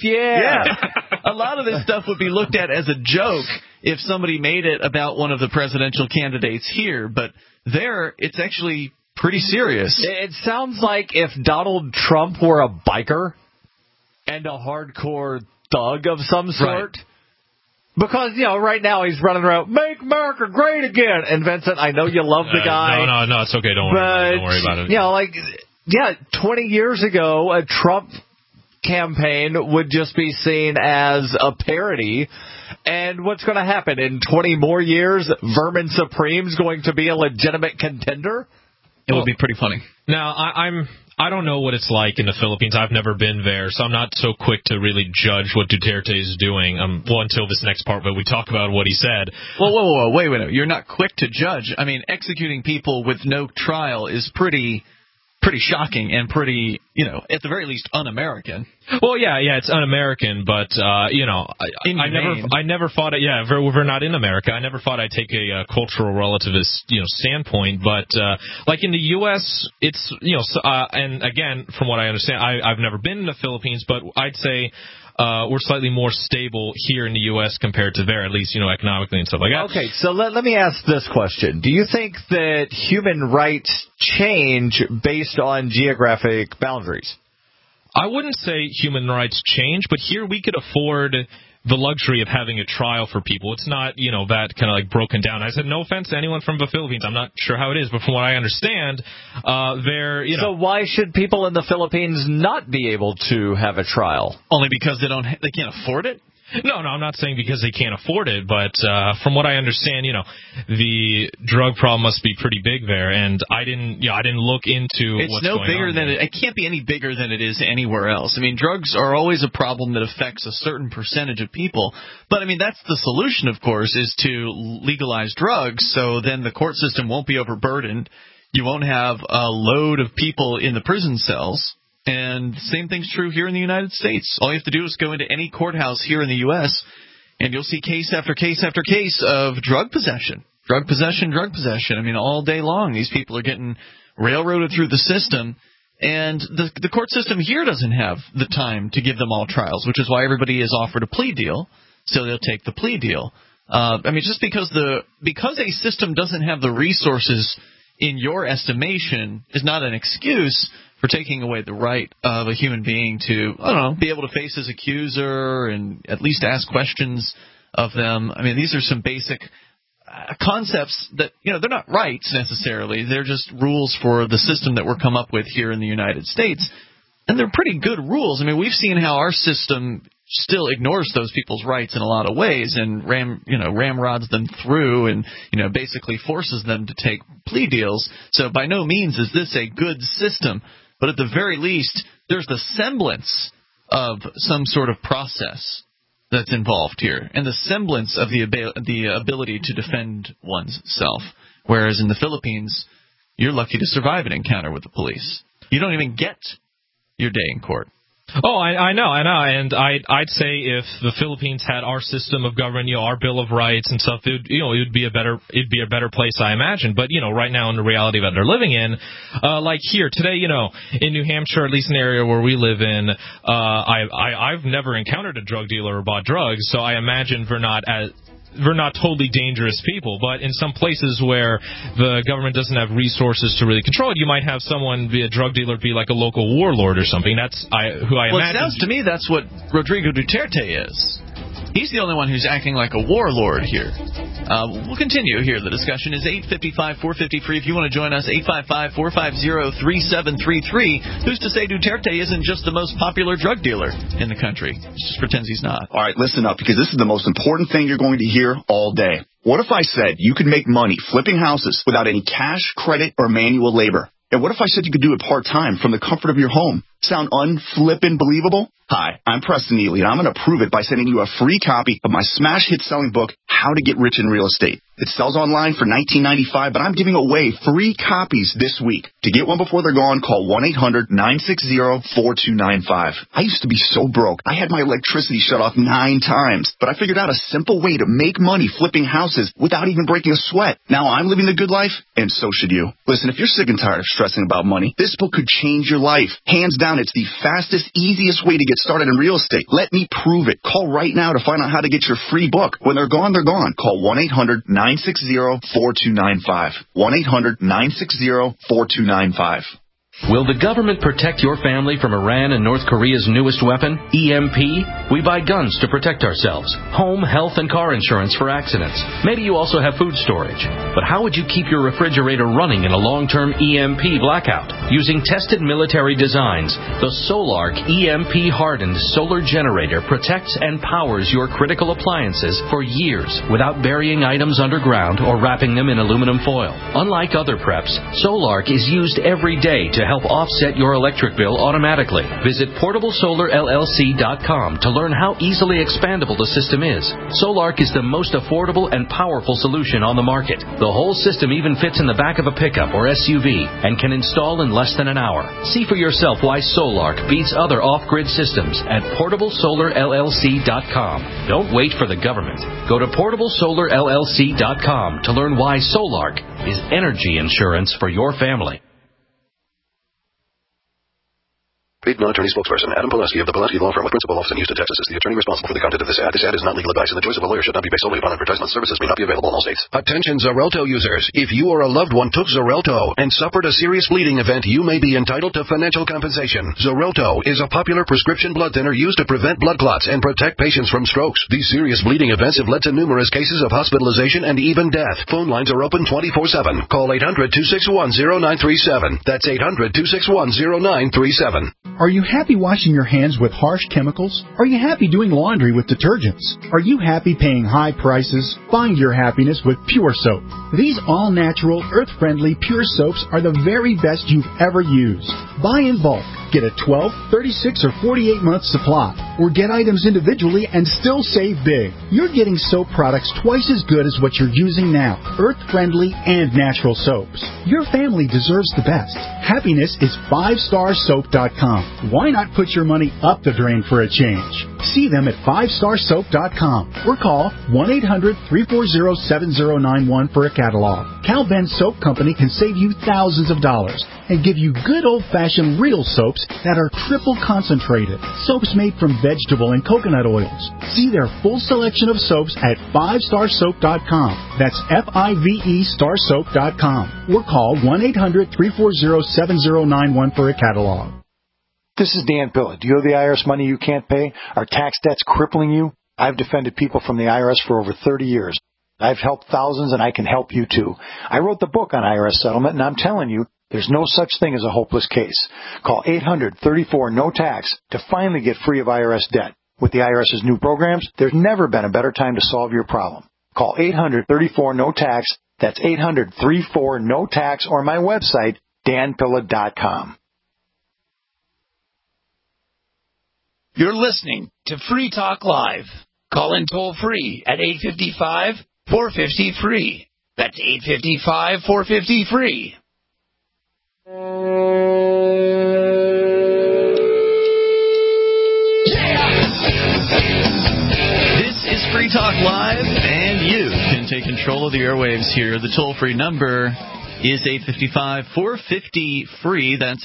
a lot of this stuff would be looked at as a joke if somebody made it about one of the presidential candidates here, but there, it's actually pretty serious. It sounds like if Donald Trump were a biker and a hardcore thug of some sort. Right. Because, right now he's running around, make America great again. And Vincent, I know you love the guy. No, it's okay. Don't worry about it. 20 years ago, a Trump campaign would just be seen as a parody. And what's going to happen? In 20 more years, Vermin Supreme's going to be a legitimate contender? It would be pretty funny. Now, I don't know what it's like in the Philippines. I've never been there, so I'm not so quick to really judge what Duterte is doing. Until this next part, but we talk about what he said. Whoa, wait. You're not quick to judge. I mean, executing people with no trial is pretty shocking and pretty, at the very least, un-American. Well, yeah, it's un-American, but I never thought it. Yeah, we're not in America. I never thought I'd take a cultural relativist, standpoint. But like in the U.S., it's and again, from what I understand, I've never been in the Philippines, but I'd say we're slightly more stable here in the U.S. compared to there, at least, economically and stuff like that. Okay, so let me ask this question. Do you think that human rights change based on geographic boundaries? I wouldn't say human rights change, but here we could afford the luxury of having a trial for people. It's not, that kind of like broken down. I said no offense to anyone from the Philippines. I'm not sure how it is, but from what I understand, So why should people in the Philippines not be able to have a trial? Only because they can't afford it? No, I'm not saying because they can't afford it, but from what I understand, the drug problem must be pretty big there, and I didn't look into what's going on. It's no bigger than it can't be any bigger than it is anywhere else. I mean, drugs are always a problem that affects a certain percentage of people, but I mean that's the solution, of course, is to legalize drugs, so then the court system won't be overburdened. You won't have a load of people in the prison cells. And the same thing's true here in the United States. All you have to do is go into any courthouse here in the U.S., and you'll see case after case after case of drug possession. Drug possession. I mean, all day long, these people are getting railroaded through the system. And the court system here doesn't have the time to give them all trials, which is why everybody is offered a plea deal, so they'll take the plea deal. I mean, just because a system doesn't have the resources in your estimation is not an excuse for taking away the right of a human being to, be able to face his accuser and at least ask questions of them. I mean, these are some basic concepts that, they're not rights necessarily. They're just rules for the system that we're come up with here in the United States. And they're pretty good rules. I mean, we've seen how our system still ignores those people's rights in a lot of ways and ramrods them through and, basically forces them to take plea deals. So by no means is this a good system. But at the very least, there's the semblance of some sort of process that's involved here, and the semblance of the ability to defend oneself. Whereas in the Philippines, you're lucky to survive an encounter with the police. You don't even get your day in court. Oh, I know, and I'd say if the Philippines had our system of government, our Bill of Rights and stuff, it'd be a better place, I imagine. But right now in the reality that they're living in, like here today, in New Hampshire, at least in the area where we live in, I've never encountered a drug dealer or bought drugs, so I imagine we're not totally dangerous people, but in some places where the government doesn't have resources to really control it, you might have someone be a drug dealer, be like a local warlord or something. That's who I imagine. Well, it sounds to me that's what Rodrigo Duterte is. He's the only one who's acting like a warlord here. We'll continue here. The discussion is 855-450-FREE. If you want to join us, 855-450-3733. Who's to say Duterte isn't just the most popular drug dealer in the country? He just pretends he's not. All right, listen up, because this is the most important thing you're going to hear all day. What if I said you could make money flipping houses without any cash, credit, or manual labor? And what if I said you could do it part-time from the comfort of your home? Sound unflippin' believable? Hi, I'm Preston Neely, and I'm going to prove it by sending you a free copy of my smash hit selling book, How to Get Rich in Real Estate. It sells online for $19.95, but I'm giving away free copies this week. To get one before they're gone, call 1-800-960-4295. I used to be so broke, I had my electricity shut off 9 times, but I figured out a simple way to make money flipping houses without even breaking a sweat. Now I'm living the good life, and so should you. Listen, if you're sick and tired of stressing about money, this book could change your life. Hands down, it's the fastest, easiest way to get started in real estate. Let me prove it. Call right now to find out how to get your free book. When they're gone, they're gone. Call 1-800-960-4295. 1-800-960-4295. Will the government protect your family from Iran and North Korea's newest weapon, EMP? We buy guns to protect ourselves, home, health, and car insurance for accidents. Maybe you also have food storage. But how would you keep your refrigerator running in a long-term EMP blackout? Using tested military designs, the Solark EMP-hardened solar generator protects and powers your critical appliances for years without burying items underground or wrapping them in aluminum foil. Unlike other preps, Solark is used every day to help offset your electric bill automatically. Visit PortableSolarLLC.com to learn how easily expandable the system is. Solark is the most affordable and powerful solution on the market. The whole system even fits in the back of a pickup or SUV and can install in less than an hour. See for yourself why Solark beats other off-grid systems at PortableSolarLLC.com. Don't wait for the government. Go to PortableSolarLLC.com to learn why Solark is energy insurance for your family. Paid non-attorney spokesperson Adam Pulaski of the Pulaski Law Firm with principal office in Houston, Texas is the attorney responsible for the content of this ad. This ad is not legal advice, and the choice of a lawyer should not be based solely upon advertisement. Services may not be available in all states. Attention Xarelto users. If you or a loved one took Xarelto and suffered a serious bleeding event, you may be entitled to financial compensation. Xarelto is a popular prescription blood thinner used to prevent blood clots and protect patients from strokes. These serious bleeding events have led to numerous cases of hospitalization and even death. Phone lines are open 24/7. Call 800-261-0937. That's 800-261-0937. Are you happy washing your hands with harsh chemicals? Are you happy doing laundry with detergents? Are you happy paying high prices? Find your happiness with Pure Soap. These all-natural, earth-friendly Pure Soaps are the very best you've ever used. Buy in bulk. Get a 12, 36, or 48-month supply. Or get items individually and still save big. You're getting soap products twice as good as what you're using now. Earth-friendly and natural soaps. Your family deserves the best. Happiness is 5starsoap.com. Why not put your money up the drain for a change? See them at 5starsoap.com or call 1-800-340-7091 for a catalog. Cal Ben Soap Company can save you thousands of dollars and give you good old-fashioned real soaps that are triple concentrated. Soaps made from vegetable and coconut oils. See their full selection of soaps at 5starsoap.com. That's F-I-V-E starsoap.com. Or call 1-800-340-7091 for a catalog. This is Dan Pilla. Do you owe the IRS money you can't pay? Are tax debts crippling you? I've defended people from the IRS for over 30 years. I've helped thousands, and I can help you too. I wrote the book on IRS settlement, and I'm telling you, there's no such thing as a hopeless case. Call 800-34-NO-TAX to finally get free of IRS debt. With the IRS's new programs, there's never been a better time to solve your problem. Call 800-34-NO-TAX. That's 800-34-NO-TAX, or my website, danpilla.com. You're listening to Free Talk Live. Call in toll free at 855-450-FREE. That's 855-450-FREE. This is Free Talk Live, and you can take control of the airwaves here. The toll-free number is 855-450-FREE. That's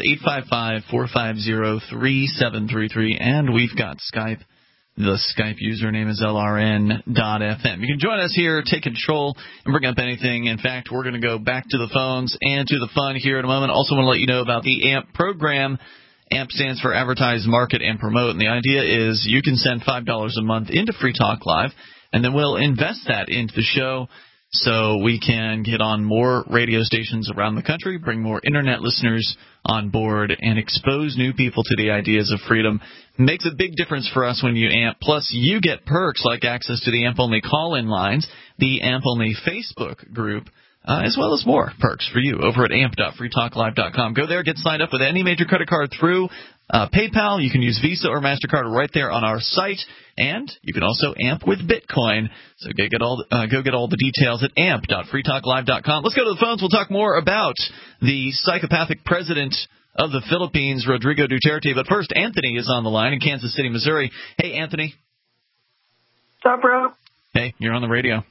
855-450-3733. And we've got Skype. The Skype username is LRN.FM. You can join us here, take control, and bring up anything. In fact, we're going to go back to the phones and to the fun here in a moment. Also want to let you know about the AMP program. AMP stands for Advertise, Market, and Promote. And the idea is you can send $5 a month into Free Talk Live, and then we'll invest that into the show so we can get on more radio stations around the country, bring more Internet listeners on board, and expose new people to the ideas of freedom. Makes a big difference for us when you AMP. Plus, you get perks like access to the AMP-only call-in lines, the AMP-only Facebook group, as well as more perks for you over at amp.freetalklive.com. Go there, get signed up with any major credit card through PayPal. You can use Visa or MasterCard right there on our site. And you can also AMP with Bitcoin. So go get all the details at amp.freetalklive.com. Let's go to the phones. We'll talk more about the psychopathic president of the Philippines, Rodrigo Duterte. But first, Anthony is on the line in Kansas City, Missouri. Hey, Anthony. What's up, bro? Hey, you're on the radio.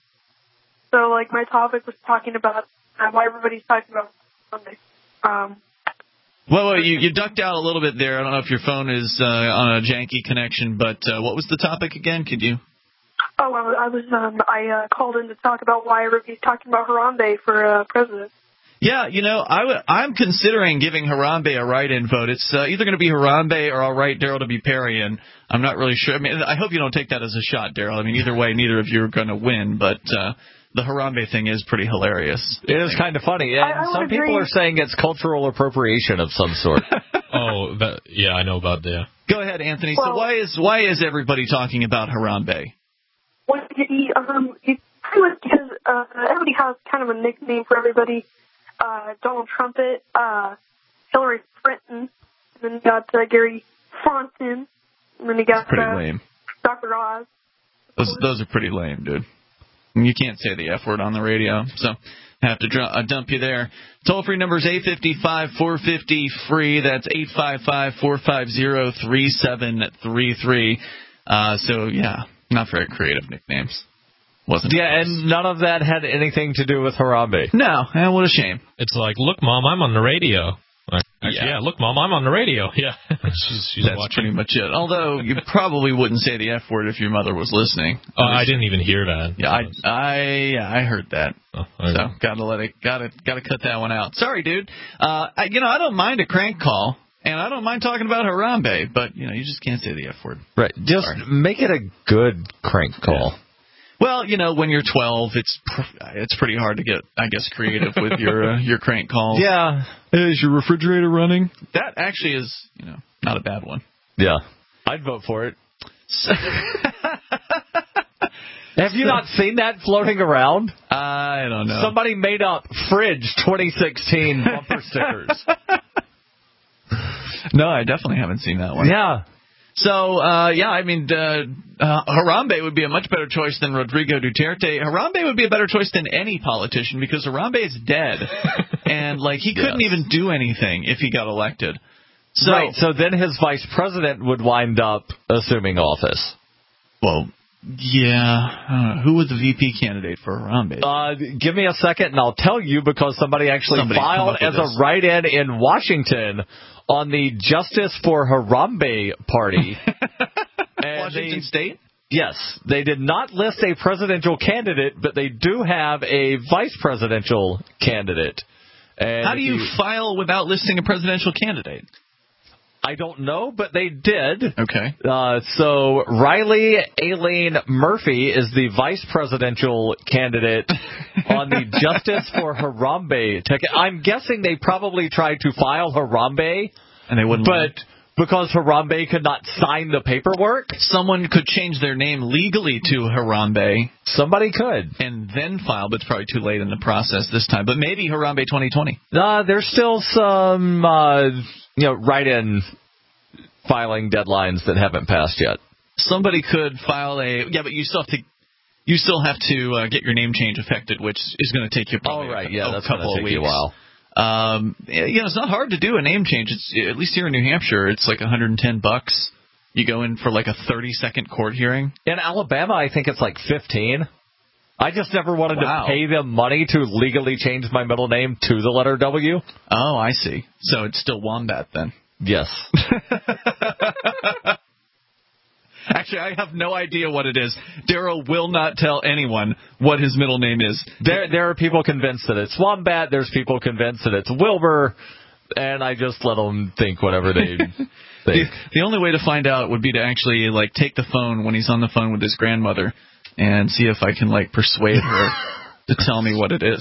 So, my topic was talking about why everybody's talking about Sunday. Well, you ducked out a little bit there. I don't know if your phone is on a janky connection, but what was the topic again? Could you? Oh, I called in to talk about why everybody's talking about Harambe for president. Yeah, I'm considering giving Harambe a write-in vote. It's either going to be Harambe or I'll write Daryl W. Perry, and I'm not really sure. I mean, I hope you don't take that as a shot, Daryl. I mean, either way, neither of you are going to win, but the Harambe thing is pretty hilarious. It is kind of funny. And some people are saying it's cultural appropriation of some sort. Yeah, I know about that. Go ahead, Anthony. Well, so why is everybody talking about Harambe? Well, he pretty much has, everybody has kind of a nickname for everybody. Donald Trumpet, Hillary Clinton, and then you got Gary Fonten, and then you got lame. Dr. Oz. Those are pretty lame, dude. You can't say the F word on the radio, so I have to dump you there. Toll-free number is 855-450-FREE. That's 855-450-3733. So, yeah, not very creative nicknames. Wasn't it? Yeah, and none of that had anything to do with Harambe. No, what a shame. It's like, look, Mom, I'm on the radio. Yeah, look, Mom, I'm on the radio. Yeah, she's That's watching. pretty much it. Although you probably wouldn't say the F word if your mother was listening. I didn't even hear that. Yeah, I heard that. So gotta cut that one out. Sorry, dude. I don't mind a crank call, and I don't mind talking about Harambe, but you just can't say the F word. Right. Just make it a good crank call. Yeah. Well, when you're 12, it's pretty hard to get, I guess, creative with your crank calls. Yeah. Is your refrigerator running? That actually is, not a bad one. Yeah. I'd vote for it. Have you not seen that floating around? I don't know. Somebody made up Fridge 2016 bumper stickers. No, I definitely haven't seen that one. Yeah. So, Harambe would be a much better choice than Rodrigo Duterte. Harambe would be a better choice than any politician because Harambe is dead. And, he couldn't even do anything if he got elected. So, right, so then his vice president would wind up assuming office. Well, yeah. Who was the VP candidate for Harambe? Give me a second and I'll tell you because somebody filed as a write-in in Washington on the Justice for Harambe party. Washington State? Yes. They did not list a presidential candidate, but they do have a vice presidential candidate. And how do you file without listing a presidential candidate? I don't know, but they did. Okay. So Riley Aileen Murphy is the vice presidential candidate on the Justice for Harambe ticket. I'm guessing they probably tried to file Harambe, and they wouldn't. But because Harambe could not sign the paperwork, someone could change their name legally to Harambe. Somebody could, and then file, but it's probably too late in the process this time. But maybe Harambe 2020. There's still some. Write-in filing deadlines that haven't passed yet. Somebody could file but you still have to get your name change effected, which is going to take you probably that's a couple of weeks. You a while. It's not hard to do a name change. It's at least here in New Hampshire, it's like $110. You go in for like a 30-second court hearing. In Alabama, I think it's like $15. I just never wanted to pay them money to legally change my middle name to the letter W. Oh, I see. So it's still Wombat then. Yes. Actually, I have no idea what it is. Darrow will not tell anyone what his middle name is. There are people convinced that it's Wombat. There's people convinced that it's Wilbur. And I just let them think whatever they think. The only way to find out would be to actually take the phone when he's on the phone with his grandmother and see if I can persuade her to tell me what it is.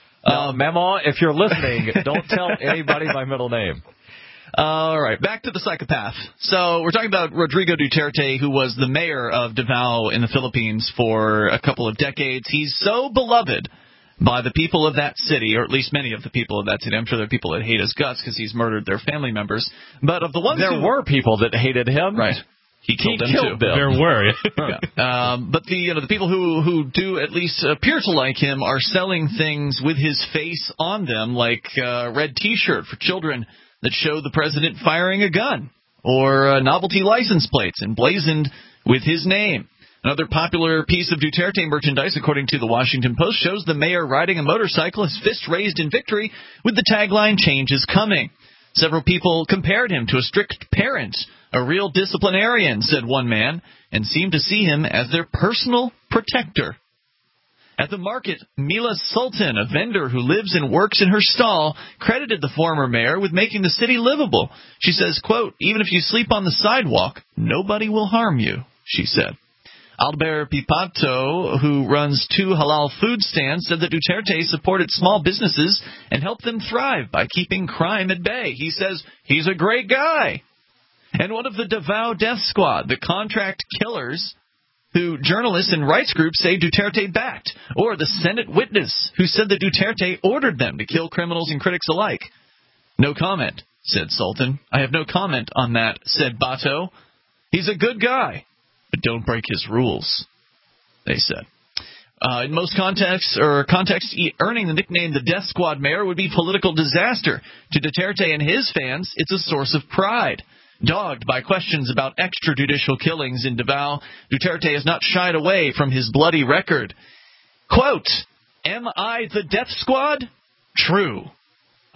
Mama, if you're listening, don't tell anybody my middle name. All right, back to the psychopath. So we're talking about Rodrigo Duterte, who was the mayor of Davao in the Philippines for a couple of decades. He's so beloved by the people of that city, or at least many of the people of that city. I'm sure there are people that hate his guts because he's murdered their family members. But of the ones there were people that hated him. Right. He killed them too. There were. But the people who do at least appear to like him are selling things with his face on them, like a red T-shirt for children that show the president firing a gun, or novelty license plates emblazoned with his name. Another popular piece of Duterte merchandise, according to the Washington Post, shows the mayor riding a motorcycle, his fist raised in victory, with the tagline, "Change is coming." Several people compared him to a strict parent, a real disciplinarian, said one man, and seemed to see him as their personal protector. At the market, Mila Sultan, a vendor who lives and works in her stall, credited the former mayor with making the city livable. She says, quote, "Even if you sleep on the sidewalk, nobody will harm you," she said. Albert Pipato, who runs 2 halal food stands, said that Duterte supported small businesses and helped them thrive by keeping crime at bay. He says he's a great guy. And one of the Davao Death Squad, the contract killers, who journalists and rights groups say Duterte backed, or the Senate witness who said that Duterte ordered them to kill criminals and critics alike. No comment, said Sultan. I have no comment on that, said Bato. He's a good guy, but don't break his rules, they said. In most contexts, earning the nickname the Death Squad mayor would be political disaster. To Duterte and his fans, it's a source of pride. Dogged by questions about extrajudicial killings in Davao, Duterte has not shied away from his bloody record. Quote, "Am I the Death Squad? True.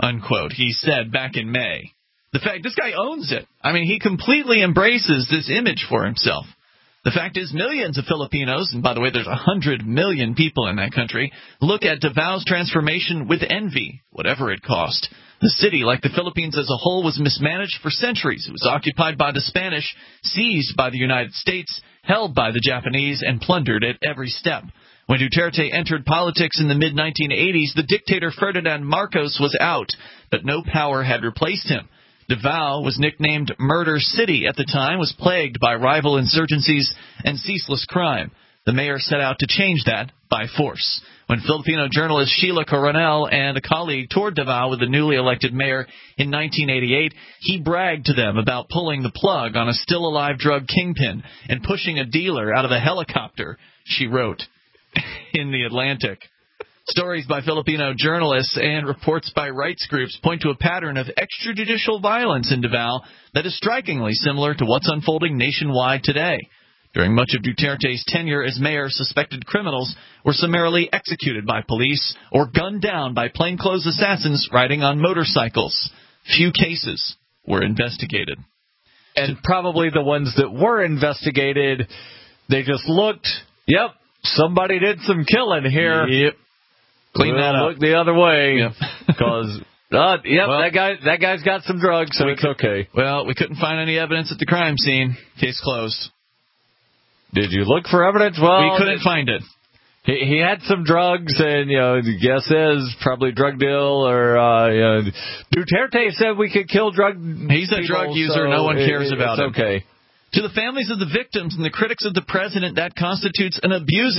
unquote, he said back in May. The fact, this guy owns it. I mean, he completely embraces this image for himself. The fact is, millions of Filipinos, and by the way, there's 100 million people in that country, look at Davao's transformation with envy, whatever it cost. The city, like the Philippines as a whole, was mismanaged for centuries. It was occupied by the Spanish, seized by the United States, held by the Japanese, and plundered at every step. When Duterte entered politics in the mid-1980s, the dictator Ferdinand Marcos was out, but no power had replaced him. Davao was nicknamed Murder City at the time, was plagued by rival insurgencies and ceaseless crime. The mayor set out to change that by force. When Filipino journalist Sheila Coronel and a colleague toured Davao with the newly elected mayor in 1988, he bragged to them about pulling the plug on a still-alive drug kingpin and pushing a dealer out of a helicopter, she wrote in The Atlantic. Stories by Filipino journalists and reports by rights groups point to a pattern of extrajudicial violence in Davao that is strikingly similar to what's unfolding nationwide today. During much of Duterte's tenure as mayor, suspected criminals were summarily executed by police or gunned down by plainclothes assassins riding on motorcycles. Few cases were investigated. And probably the ones that were investigated, they just looked, yep, somebody did some killing here. Yep. Clean that up. Look the other way, because that guy's got some drugs, so it's okay. Well, we couldn't find any evidence at the crime scene. Case closed. Did you look for evidence? Well, we couldn't find it. He had some drugs, and the guess is probably drug deal or Duterte said we could kill drug. He's a drug user. So no one cares about him. Okay. To the families of the victims and the critics of the president, that constitutes an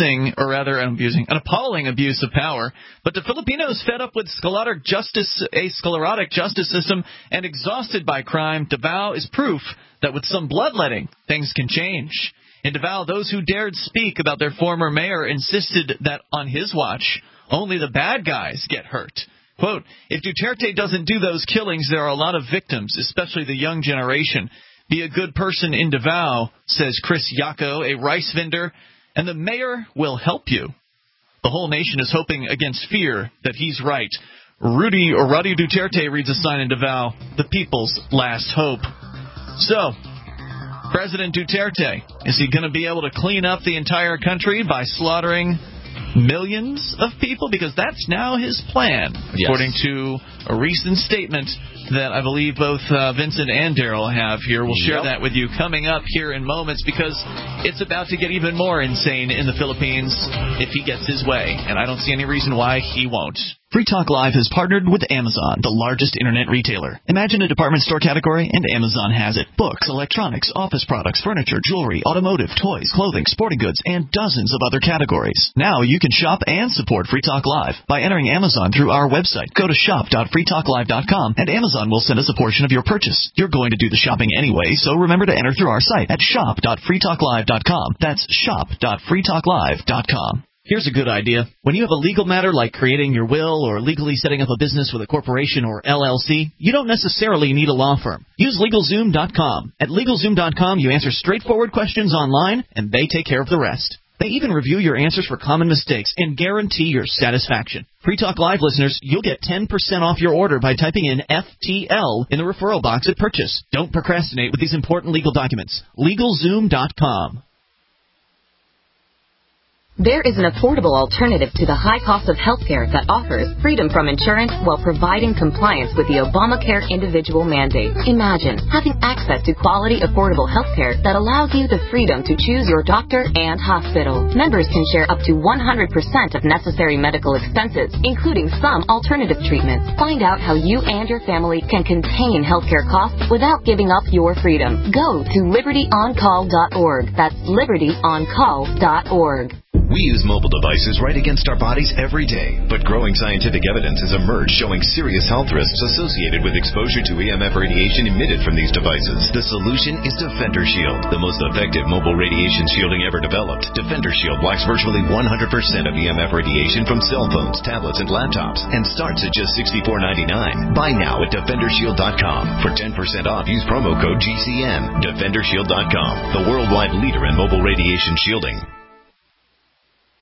appalling abuse of power. But to Filipinos fed up with a sclerotic justice system and exhausted by crime, Davao is proof that with some bloodletting, things can change. In Davao, those who dared speak about their former mayor insisted that on his watch, only the bad guys get hurt. Quote, if Duterte doesn't do those killings, there are a lot of victims, especially the young generation. Be a good person in Davao, says Chris Yako, a rice vendor, and the mayor will help you. The whole nation is hoping against fear that he's right. Rodrigo Duterte reads a sign in Davao, the people's last hope. So, President Duterte, is he going to be able to clean up the entire country by slaughtering millions of people? Because that's now his plan, according to a recent statement that I believe both Vincent and Daryl have here. We'll share that with you coming up here in moments, because it's about to get even more insane in the Philippines if he gets his way, and I don't see any reason why he won't. Free Talk Live has partnered with Amazon, the largest internet retailer. Imagine a department store category, and Amazon has it. Books, electronics, office products, furniture, jewelry, automotive, toys, clothing, sporting goods, and dozens of other categories. Now you can shop and support Free Talk Live by entering Amazon through our website. Go to shop.freetalklive.com, and Amazon will send us a portion of your purchase. You're going to do the shopping anyway, so remember to enter through our site at shop.freetalklive.com. That's shop.freetalklive.com. Here's a good idea. When you have a legal matter like creating your will or legally setting up a business with a corporation or LLC, you don't necessarily need a law firm. Use LegalZoom.com. At LegalZoom.com, you answer straightforward questions online, and they take care of the rest. They even review your answers for common mistakes and guarantee your satisfaction. Free Talk Live listeners, you'll get 10% off your order by typing in FTL in the referral box at purchase. Don't procrastinate with these important legal documents. LegalZoom.com. There is an affordable alternative to the high cost of health care that offers freedom from insurance while providing compliance with the Obamacare individual mandate. Imagine having access to quality, affordable health care that allows you the freedom to choose your doctor and hospital. Members can share up to 100% of necessary medical expenses, including some alternative treatments. Find out how you and your family can contain healthcare costs without giving up your freedom. Go to libertyoncall.org. That's libertyoncall.org. We use mobile devices right against our bodies every day, but growing scientific evidence has emerged showing serious health risks associated with exposure to EMF radiation emitted from these devices. The solution is Defender Shield, the most effective mobile radiation shielding ever developed. Defender Shield blocks virtually 100% of EMF radiation from cell phones, tablets, and laptops, and starts at just $64.99. Buy now at DefenderShield.com. For 10% off, use promo code GCN. DefenderShield.com, the worldwide leader in mobile radiation shielding.